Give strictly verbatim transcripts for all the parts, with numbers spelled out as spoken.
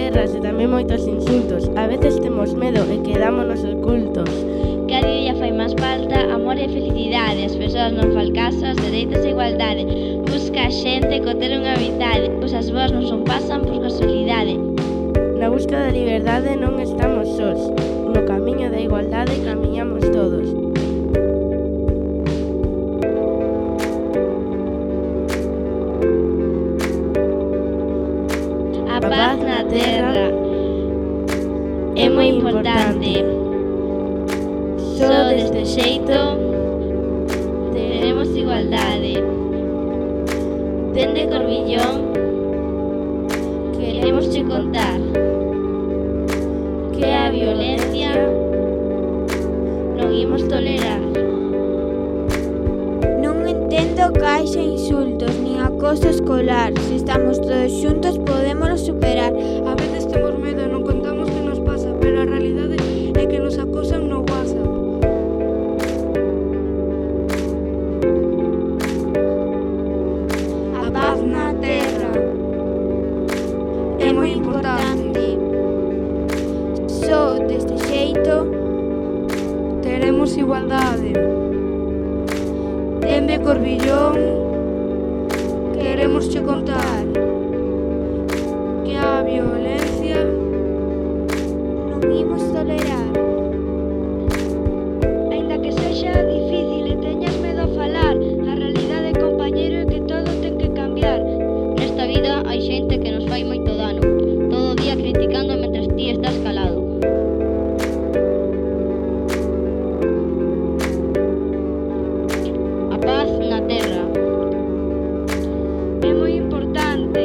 guerras e tamén moitos insultos. A veces temos medo e quedámonos ocultos. Cada día fai máis falta amor e felicidade. As persoas non fan caso aos dereitos e igualdade. Busca a xente co ter unha amizade, pois as voas non son pasan por casualidade. Na busca da liberdade non estamos sós. No camiño da igualdade camiñamos todos. A paz na terra é moi importante. Só deste xeito teremos igualdade. Dende Corbillón queremos che contar que a violencia non imos tolerar. Non entendo que haxa insultos nin acoso escolar. Se estamos todos xuntos podémolo superar. A veces temos medo e non contamos que nos pasa, pero a realidade é que nos acosan no WhatsApp. A paz na terra é moi importante. Só deste xeito Teremos igualdade. Dende Corbillón queremos che contar que a violencia non imos tolerar. Aínda que sexa difícil e teñas medo a falar, a realidade, compañeiro, é que todo ten que cambiar. Nesta vida hai xente que nos fai moito dano, todo o día criticando mentres ti estás calado. A paz na terra é moi importante.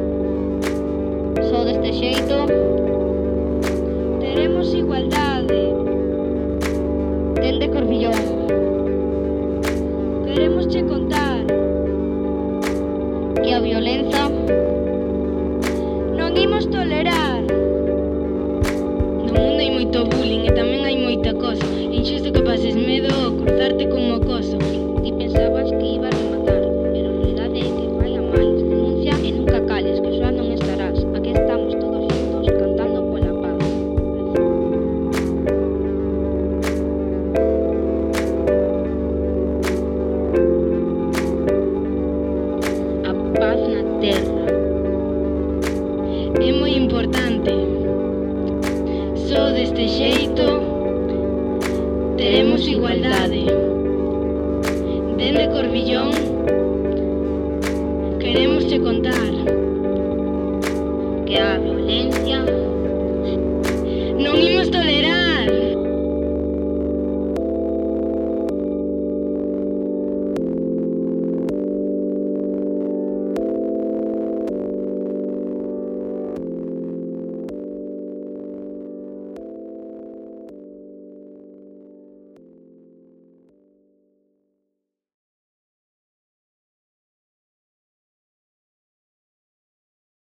Só deste xeito teremos igualdade. Dende Corbillón queremos che contar que a violenza non imos tolerar. No mundo hai moito bullying e tamén hai moita cosa. Inxusto que pases medo a cruzarte con mocoso. Ti pensabas que iba a rematar, pero a realidade é que vai a máis. Denuncia e nunca cales, que só non estarás. Aquí estamos todos xuntos cantando pola paz. A paz na terra é moi importante. Só deste xeito teremos igualdade. Dende Corbillón queremos che contar que a violencia non imos tolerar.